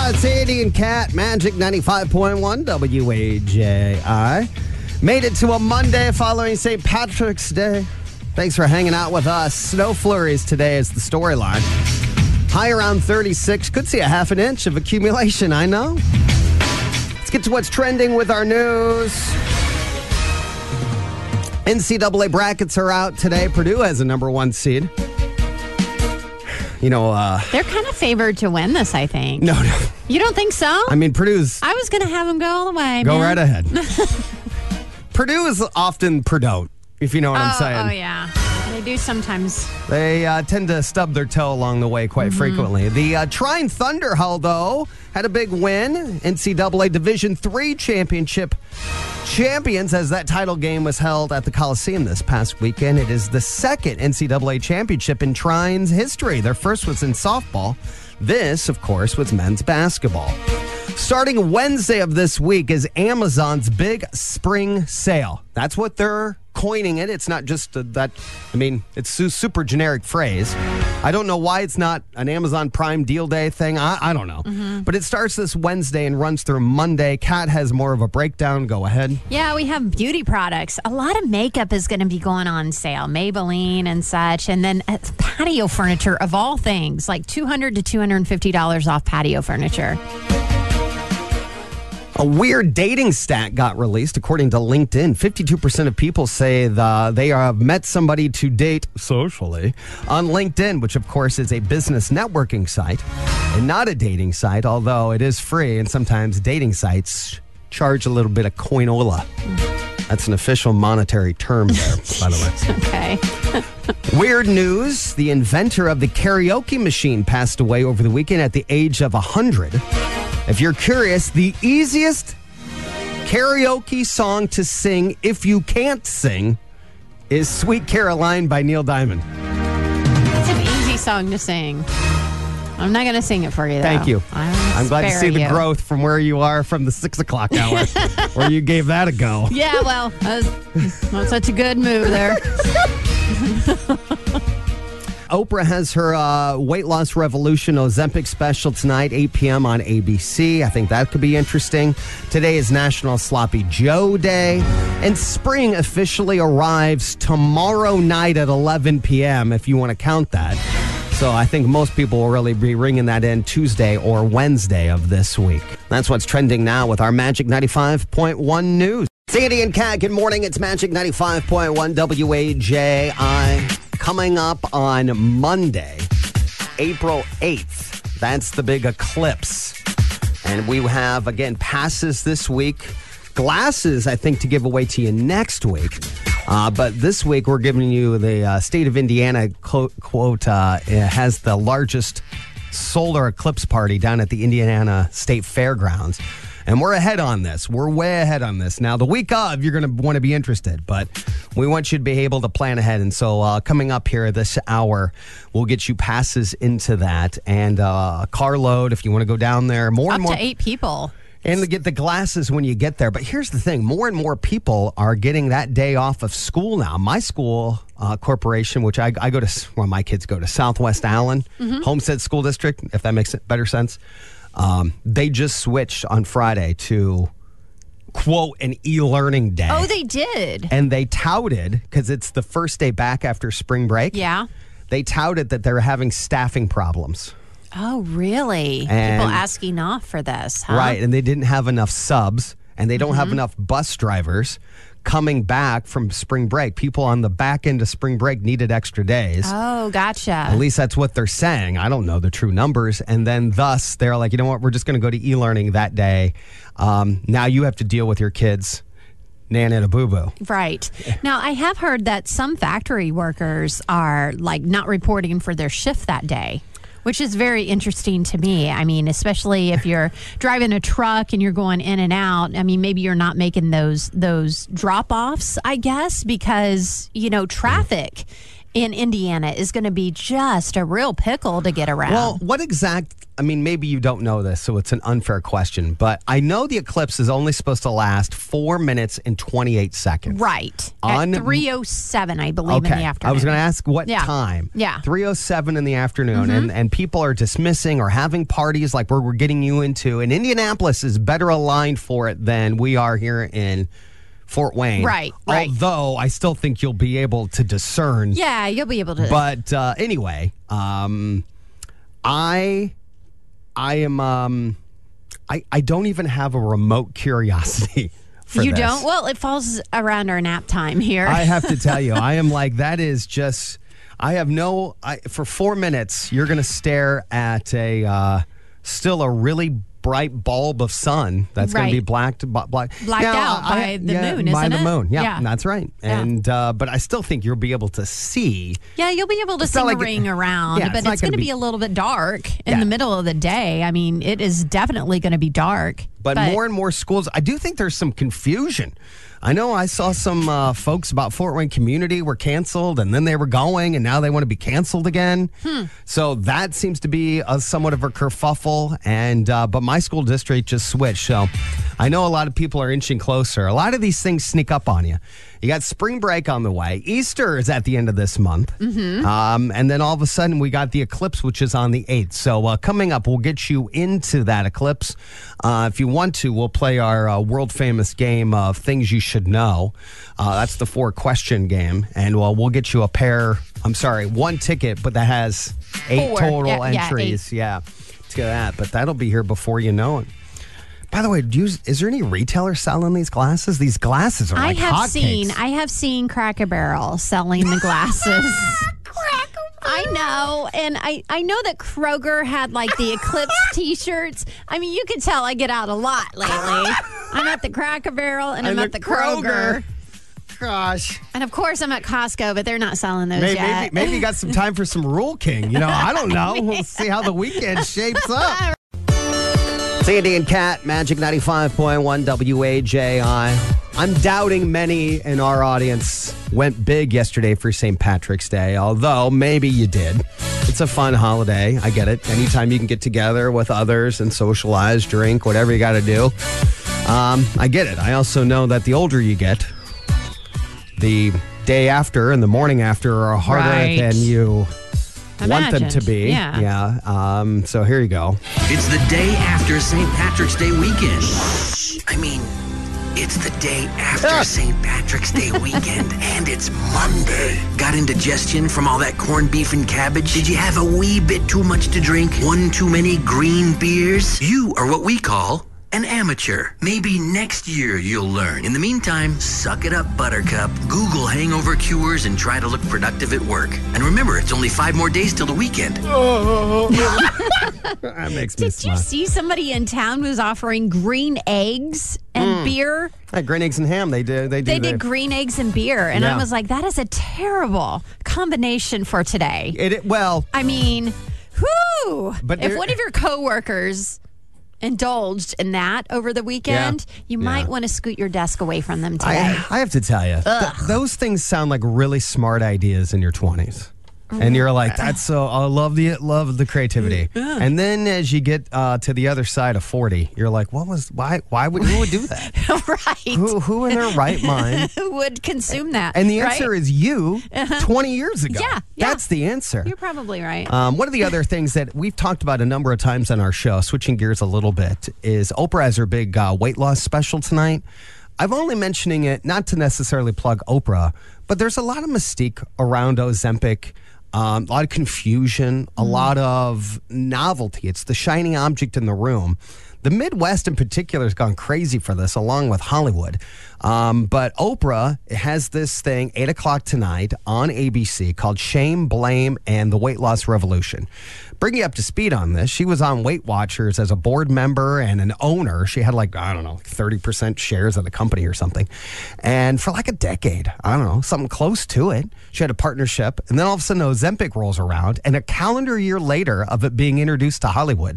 It's Andy and Kat, Magic 95.1 WAJI. Made it to a Monday following St. Patrick's Day. Thanks for hanging out with us. Snow flurries today is the storyline. High around 36. Could see a half an inch of accumulation, I know. Let's get to what's trending with our news. NCAA brackets are out today. Purdue has a number one seed. You know, they're kind of favored to win this, I think. No. You don't think so? I mean, Purdue's... I was going to have them go all the way, Go man. right ahead. Purdue is often Purdue, if you know what I'm saying. Oh, yeah. They do sometimes. They tend to stub their toe along the way quite frequently. The Trine Thunder, though, had a big win. NCAA Division III championship champions, as that title game was held at the Coliseum this past weekend. It is the second NCAA championship in Trine's history. Their first was in softball. This, of course, was men's basketball. Starting Wednesday of this week is Amazon's big spring sale. That's what they're coining it. It's not just that, I mean, it's a super generic phrase. I don't know why it's not an Amazon Prime Deal Day thing. I don't know. But it starts this Wednesday and runs through Monday. Kat has more of a breakdown. Go ahead. Yeah, we have beauty products. A lot of makeup is going to be going on sale. Maybelline and such. And then patio furniture of all things, like $200 to $250 off patio furniture. A weird dating stat got released. According to LinkedIn, 52% of people say they have met somebody to date socially on LinkedIn, which, of course, is a business networking site and not a dating site, although it is free, and sometimes dating sites charge a little bit of coinola. That's an official monetary term there, by the way. Okay. Weird news. The inventor of the karaoke machine passed away over the weekend at the age of 100. If you're curious, the easiest karaoke song to sing if you can't sing is Sweet Caroline by Neil Diamond. It's an easy song to sing. I'm not going to sing it for you, though. Thank you. I'm glad to see the growth from where you are from the 6 o'clock hour, where you gave that a go. Yeah, well, that's such a good move there. Oprah has her Weight Loss Revolution Ozempic special tonight, 8 p.m. on ABC. I think that could be interesting. Today is National Sloppy Joe Day. And spring officially arrives tomorrow night at 11 p.m., if you want to count that. So I think most people will really be ringing that in Tuesday or Wednesday of this week. That's what's trending now with our Magic 95.1 news. Sandy and Kat, good morning. It's Magic 95.1 WAJI. Coming up on Monday, April 8th, that's the big eclipse. And we have, again, passes this week, glasses, I think, to give away to you next week. But this week, we're giving you the state of Indiana, quote, has the largest solar eclipse party down at the Indiana State Fairgrounds. And we're ahead on this. We're way ahead on this. Now, the week of, you're going to want to be interested, but we want you to be able to plan ahead. And so coming up here this hour, we'll get you passes into that and a carload if you want to go down there. Up to 8 people. And to get the glasses when you get there. But here's the thing. More and more people are getting that day off of school now. My school corporation, which I go to, well, my kids go to Southwest Allen, Homestead School District, if that makes better sense. They just switched on Friday to, quote, an e-learning day. Oh, they did. And they touted, because it's the first day back after spring break. Yeah. They touted that they're having staffing problems. Oh, really? And, people asking off for this, huh? Right, and they didn't have enough subs, and they don't have enough bus drivers coming back from spring break. People on the back end of spring break needed extra days. Oh, gotcha. At least that's what they're saying. I don't know the true numbers. And then thus, they're like, you know what, we're just going to go to e-learning that day. Now you have to deal with your kids. Nana and a boo-boo. Right. Now, I have heard that some factory workers are like not reporting for their shift that day, which is very interesting to me. I mean, especially if you're driving a truck and you're going in and out. I mean, maybe you're not making those drop-offs, I guess, because, you know, traffic in Indiana is going to be just a real pickle to get around. Well, maybe you don't know this, so it's an unfair question, but I know the eclipse is only supposed to last 4 minutes and 28 seconds. Right. At 3:07, I believe, in the afternoon. I was going to ask what time. Yeah. 3:07 in the afternoon, and people are dismissing or having parties like we're getting you into, and Indianapolis is better aligned for it than we are here in Fort Wayne. Right. Although I still think you'll be able to discern. Yeah, you'll be able to. But anyway, I don't even have a remote curiosity for you this. don't? Well, it falls around our nap time here. I have to tell you, I am like, that is just, for 4 minutes, you're going to stare at still a really bright bulb of sun that's going to be blacked out by the moon, isn't by the it? moon, yeah. That's right. Yeah. And but I still think you'll be able to see. Yeah, you'll be able to see a ring around, but it's going to be a little bit dark in the middle of the day. I mean, it is definitely going to be dark. But more and more schools, I do think there's some confusion. I know I saw some folks about Fort Wayne Community were canceled, and then they were going, and now they want to be canceled again. So that seems to be somewhat of a kerfuffle. And but my school district just switched. So I know a lot of people are inching closer. A lot of these things sneak up on you. You got spring break on the way. Easter is at the end of this month. And then all of a sudden, we got the eclipse, which is on the 8th. So coming up, we'll get you into that eclipse. If you want to, we'll play our world-famous game of Things You Should Know. That's the 4-question game. And we'll get you one ticket, but that has 8 total entries. Yeah, to that. But that'll be here before you know it. By the way, is there any retailer selling these glasses? These glasses are like hotcakes. I have seen Cracker Barrel selling the glasses. I know. And I know that Kroger had like the Eclipse t-shirts. I mean, you can tell I get out a lot lately. I'm at the Cracker Barrel and I'm at the Kroger. Gosh. And of course, I'm at Costco, but they're not selling those yet. Maybe you got some time for some Rule King. I don't know. We'll see how the weekend shapes up. Sandy and Kat, Magic 95.1 WAJI. I'm doubting many in our audience went big yesterday for St. Patrick's Day, although maybe you did. It's a fun holiday. I get it. Anytime you can get together with others and socialize, drink, whatever you got to do. I get it. I also know that the older you get, the day after and the morning after are harder than you want them to be. Yeah. So here you go. It's the day after St. Patrick's Day weekend. It's the day after St. Patrick's Day weekend, and it's Monday. Got indigestion from all that corned beef and cabbage? Did you have a wee bit too much to drink? One too many green beers? You are what we call an amateur. Maybe next year you'll learn. In the meantime, suck it up, Buttercup. Google hangover cures and try to look productive at work. And remember, it's only 5 more days till the weekend. That makes me Did smile. you see somebody in town was offering green eggs and beer? Like green eggs and ham. They did green eggs and beer. And Yeah. I was like, that is a terrible combination for today. Well, I mean, whoo! But if there- one of your coworkers indulged in that over the weekend, you might want to scoot your desk away from them today. I have to tell you, those things sound like really smart ideas in your 20s. And you're like, that's so, I love the creativity. And then as you get to the other side of 40, you're like, who would do that? Right. Who in their right mind? Who would consume that? And the answer is you 20 years ago. Yeah. That's the answer. You're probably right. One of the other things that we've talked about a number of times on our show, switching gears a little bit, is Oprah has her big weight loss special tonight. I've only mentioning it not to necessarily plug Oprah, but there's a lot of mystique around Ozempic. A lot of confusion, a lot of novelty. It's the shiny object in the room. The Midwest in particular has gone crazy for this, along with Hollywood. But Oprah has this thing, 8 o'clock tonight on ABC, called Shame, Blame, and the Weight Loss Revolution. Bring you up to speed on this. She was on Weight Watchers as a board member and an owner. She had 30% shares of the company or something. And for like a decade, something close to it, she had a partnership. And then all of a sudden Ozempic rolls around, and a calendar year later of it being introduced to Hollywood,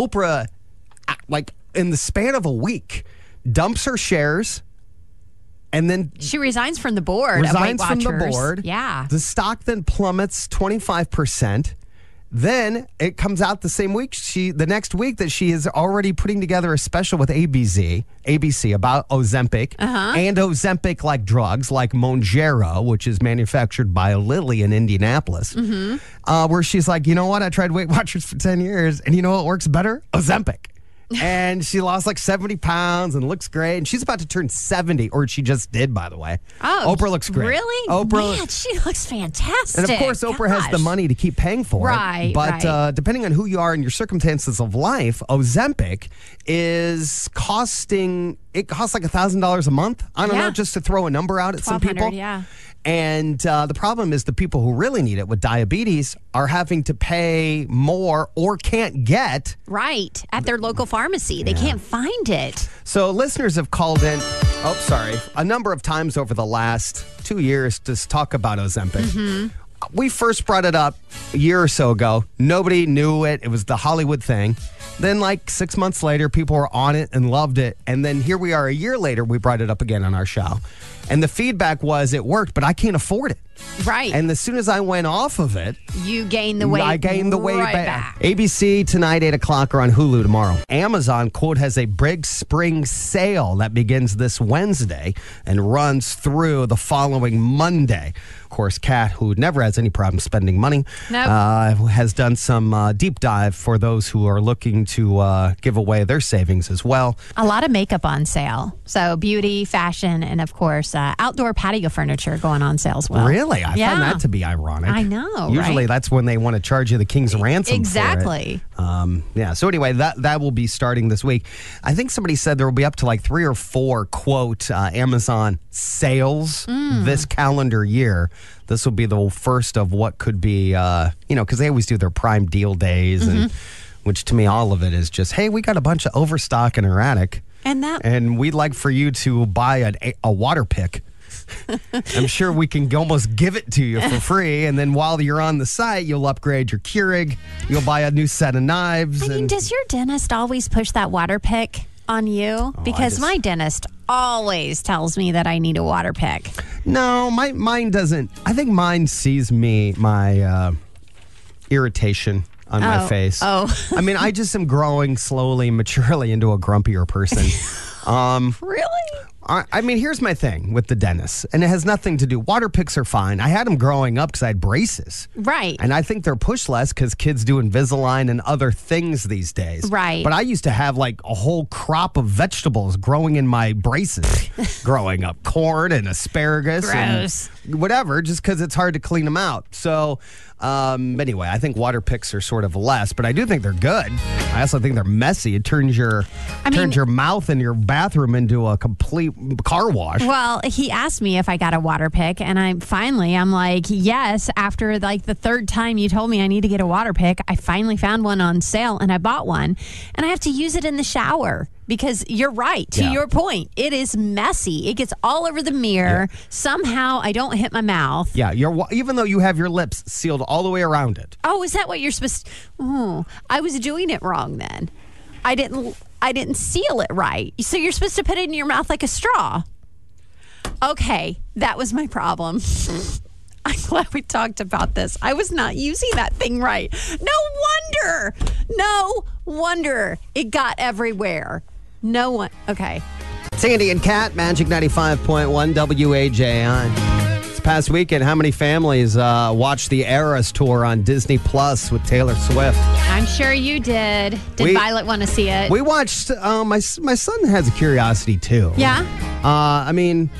Oprah, in the span of a week, dumps her shares And then She resigns from the board. resigns of Weight from the Watchers. board. Yeah. The stock then plummets 25%. Then it comes out the same week. The next week that she is already putting together a special with ABC about Ozempic and Ozempic like drugs like Mounjaro, which is manufactured by Lilly in Indianapolis, where she's like, you know what? I tried Weight Watchers for 10 years, and you know what works better? Ozempic. And she lost like 70 pounds and looks great. And she's about to turn 70, or she just did, by the way. Oh, Oprah looks great. Really? Oprah, Man, she looks fantastic. and of course, Oprah has the Gosh. money to keep paying for Right, it. But right. depending on who you are and your circumstances of life, Ozempic is costing, it costs like $1,000 a month. I don't Yeah. know, just to throw a number out at some people. $1,200, yeah. And the problem is the people who really need it with diabetes are having to pay more or can't get. Right. At their local pharmacy. They can't find it. So listeners have called in, a number of times over the last 2 years to talk about Ozempic. We first brought it up a year or so ago. Nobody knew it. It was the Hollywood thing. Then like 6 months later, people were on it and loved it. And then here we are a year later, we brought it up again on our show. And the feedback was it worked, but I can't afford it. Right. And as soon as I went off of it, you gain the weight. I gained the weight right back. back. ABC tonight, 8 o'clock, or on Hulu tomorrow. Amazon, quote, has a big spring sale that begins this Wednesday and runs through the following Monday. Of course, Kat, who never has any problem spending money, Nope. has done some deep dive for those who are looking to give away their savings as well. A lot of makeup on sale. So beauty, fashion, and of course, outdoor patio furniture going on sale as well. Really? I Yeah. find that to be ironic. I know, Usually right? that's when they want to charge you the king's ransom Exactly. for it. Yeah. So anyway, that will be starting this week. I think somebody said there will be up to like 3 or 4, quote, Amazon sales this calendar year. This will be the first of what could be, because they always do their Prime Deal days, and which to me, all of it is just, hey, we got a bunch of overstock in our attic. And we'd like for you to buy a water pick. I'm sure we can almost give it to you for free. And then while you're on the site, you'll upgrade your Keurig. You'll buy a new set of knives. I mean, does your dentist always push that water pick on you? Because just- my dentist always tells me that I need a water pick. No, mine doesn't. I think mine sees my irritation on my face. Oh. I mean, I just am growing slowly, maturely into a grumpier person. Really? I mean, here's my thing with the dentist, and it has nothing to do. Water picks are fine. I had them growing up because I had braces. Right. And I think they're pushed less because kids do Invisalign and other things these days. Right. But I used to have like a whole crop of vegetables growing in my braces growing up. Corn and asparagus. Gross. And whatever, just because it's hard to clean them out. So anyway, I think water picks are sort of less, but I do think they're good. I also think they're messy. It turns your mouth and your bathroom into a complete car wash. Well, he asked me if I got a water pick, and I'm like, yes. After like the third time you told me I need to get a water pick, I finally found one on sale, and I bought one, and I have to use it in the shower. Because you're right, to your point. It is messy. It gets all over the mirror. Yeah. Somehow I don't hit my mouth. Yeah, even though you have your lips sealed all the way around it. Oh, is that what you're supposed to? Oh, I was doing it wrong then. I didn't seal it right. So you're supposed to put it in your mouth like a straw. Okay, that was my problem. I'm glad we talked about this. I was not using that thing right. No wonder it got everywhere. No one. Okay. Sandy and Kat, Magic 95.1 WAJI. This past weekend, how many families watched the Eras tour on Disney Plus with Taylor Swift? I'm sure you did. Did Violet want to see it? We watched. My son has a curiosity too. Yeah. I mean,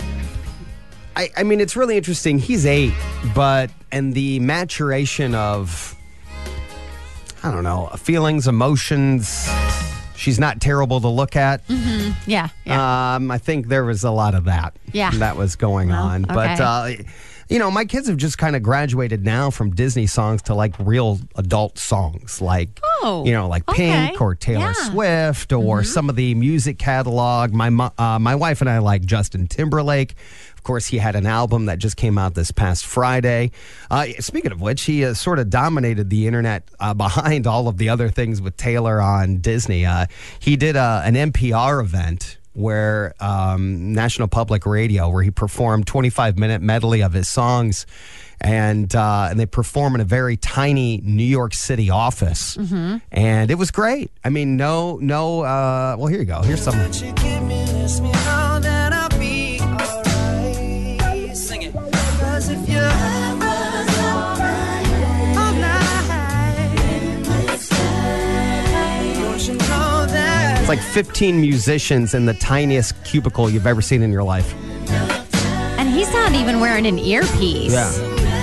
it's really interesting. He's 8, and the maturation of, I don't know, feelings, emotions. She's not terrible to look at. Mm-hmm. Yeah. I think there was a lot of that. Yeah. That was going on. Okay. But, my kids have just kind of graduated now from Disney songs to like real adult songs, like, Pink or Taylor Swift or some of the music catalog. My wife and I like Justin Timberlake. Of course, he had an album that just came out this past Friday. Speaking of which, he sort of dominated the internet behind all of the other things with Taylor on Disney. He did an NPR event where National Public Radio, where he performed 25-minute medley of his songs. And they perform in a very tiny New York City office. And it was great. I mean, well, here you go. Here's some. Sing it. 'Cause if you It's like 15 musicians in the tiniest cubicle you've ever seen in your life. And he's not even wearing an earpiece. Yeah.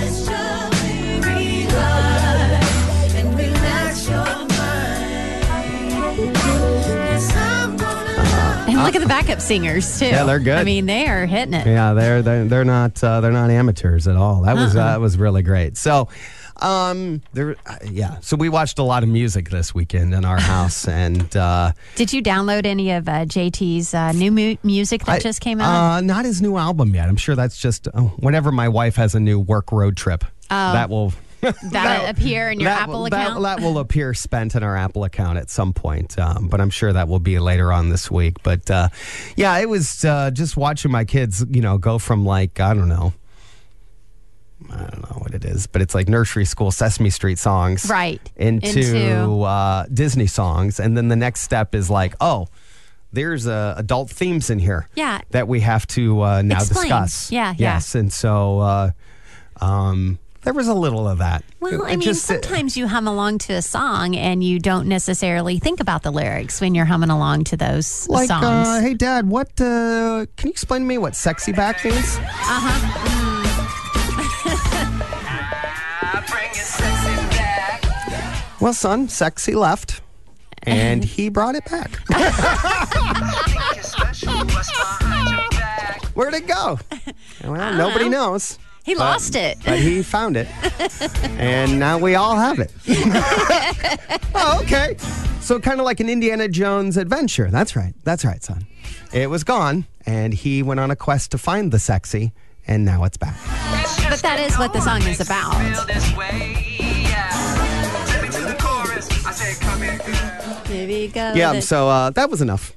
And look at the backup singers too. Yeah, they're good. I mean, they are hitting it. Yeah, they're not amateurs at all. That was really great. So, so we watched a lot of music this weekend in our house, and did you download any of JT's new music that just came out? Not his new album yet. I'm sure that's just whenever my wife has a new work road trip, that will. That'll appear in your Apple account? That will appear spent in our Apple account at some point, but I'm sure that will be later on this week. But it was just watching my kids, go from like, I don't know what it is, but it's like nursery school Sesame Street songs. Right. Into Disney songs. And then the next step is like, oh, there's adult themes in here that we have to now discuss. Yeah. Yes. And so there was a little of that. Well, sometimes you hum along to a song and you don't necessarily think about the lyrics when you're humming along to those songs. Hey, Dad, what? Can you explain to me what sexy back means? Well, son, sexy left, and he brought it back. Where'd it go? Well, nobody knows. He lost it. But he found it. And now we all have it. Oh, okay. So kind of like an Indiana Jones adventure. That's right, son. It was gone, and he went on a quest to find the sexy, and now it's back. But that is what the song is about. Maybe go. Yeah, so that was enough.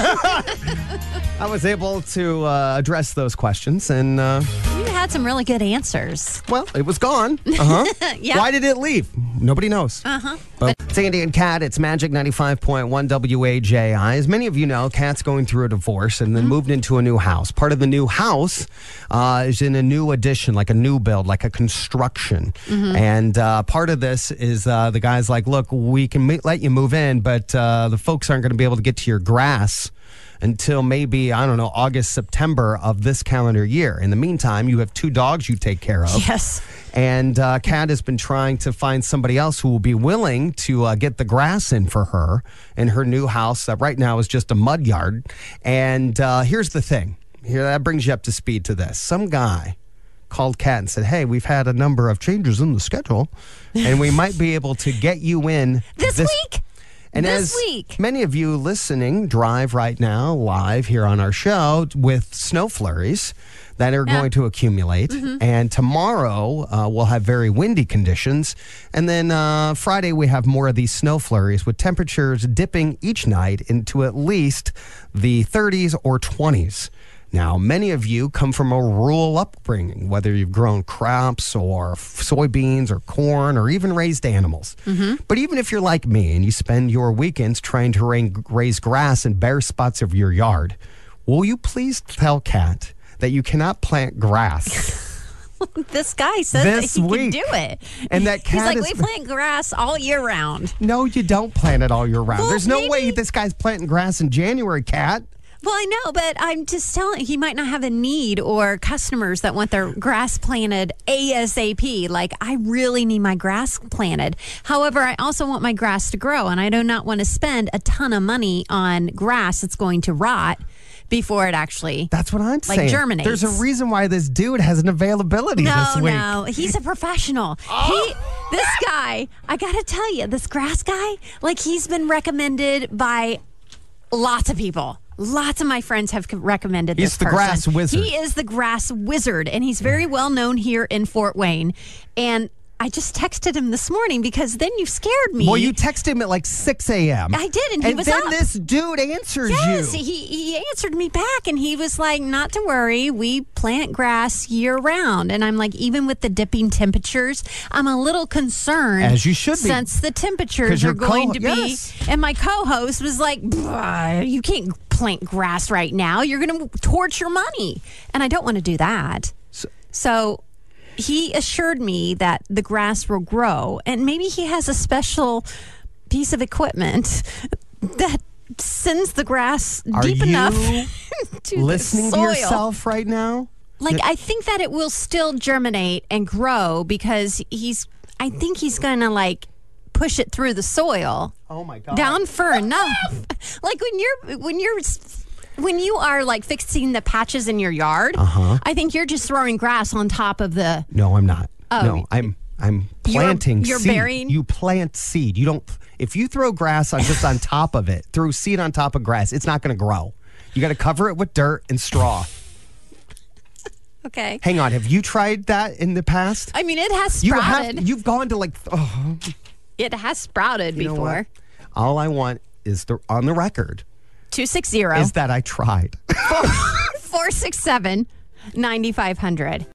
I was able to address those questions, and you had some really good answers. Well, it was gone. Yeah. Why did it leave? Nobody knows. But it's Andy and Kat. It's Magic 95.1 WAJI. As many of you know, Kat's going through a divorce and then moved into a new house. Part of the new house is in a new addition, like a new build, like a construction. And part of this is the guy's like, look, we can let you move in, but the folks aren't going to be able to get to your grass until maybe, I don't know, August, September of this calendar year. In the meantime, you have 2 dogs you take care of. Yes. And Kat has been trying to find somebody else who will be willing to get the grass in for her in her new house that right now is just a mud yard. And here's the thing. That brings you up to speed to this. Some guy called Kat and said, hey, we've had a number of changes in the schedule, and we might be able to get you in this week. And this as week. Many of you listening drive right now live here on our show with snow flurries that are going to accumulate. And tomorrow we'll have very windy conditions. And then Friday we have more of these snow flurries with temperatures dipping each night into at least the 30s or 20s. Now, many of you come from a rural upbringing, whether you've grown crops or soybeans or corn or even raised animals. But even if you're like me and you spend your weekends trying to raise grass in bare spots of your yard, will you please tell Kat that you cannot plant grass? This guy says this that he week. can do it. And that Kat He's like, we plant grass all year round. No, you don't plant it all year round. Well, There's no way this guy's planting grass in January, Kat. Well, I know, but I'm just telling he might not have a need or customers that want their grass planted ASAP. Like, I really need my grass planted. However, I also want my grass to grow, and I do not want to spend a ton of money on grass that's going to rot before it actually That's what I'm saying. Germinates. There's a reason why this dude has an availability this week. No, he's a professional. This guy, I got to tell you, this grass guy, like he's been recommended by lots of people. Lots of my friends have recommended this person. He's the grass wizard. He is the grass wizard, and he's very well known here in Fort Wayne. And I just texted him this morning because then you scared me. Well, you texted him at like 6 a.m. I did, and he was then up. this dude answers Yes, you. he answered me back, and he was like, not to worry, we plant grass year-round. And I'm like, even with the dipping temperatures, I'm a little concerned. As you should be. Since the 'Cause temperatures your are going to yes. be. And my co-host was like, you can't plant grass right now. You're going to torch your money. And I don't want to do that. So he assured me that the grass will grow, and maybe he has a special piece of equipment that sends the grass deep enough to listening the soil. to yourself right now? Like, I think that it will still germinate and grow because I think he's going to like push it through the soil. Oh my God. Down for enough. Like when you are like fixing the patches in your yard, I think you're just throwing grass on top of the. No, I'm not. Oh. No, I'm planting You're seed. burying? You plant seed. You don't. If you throw grass on just on top of it, throw seed on top of grass, it's not going to grow. You got to cover it with dirt and straw. Okay. Hang on. Have you tried that in the past? I mean, it has sprouted. You've gone to like. Oh, It has sprouted you know before. what? All I want is on the record 260 is that I tried. 467 9500.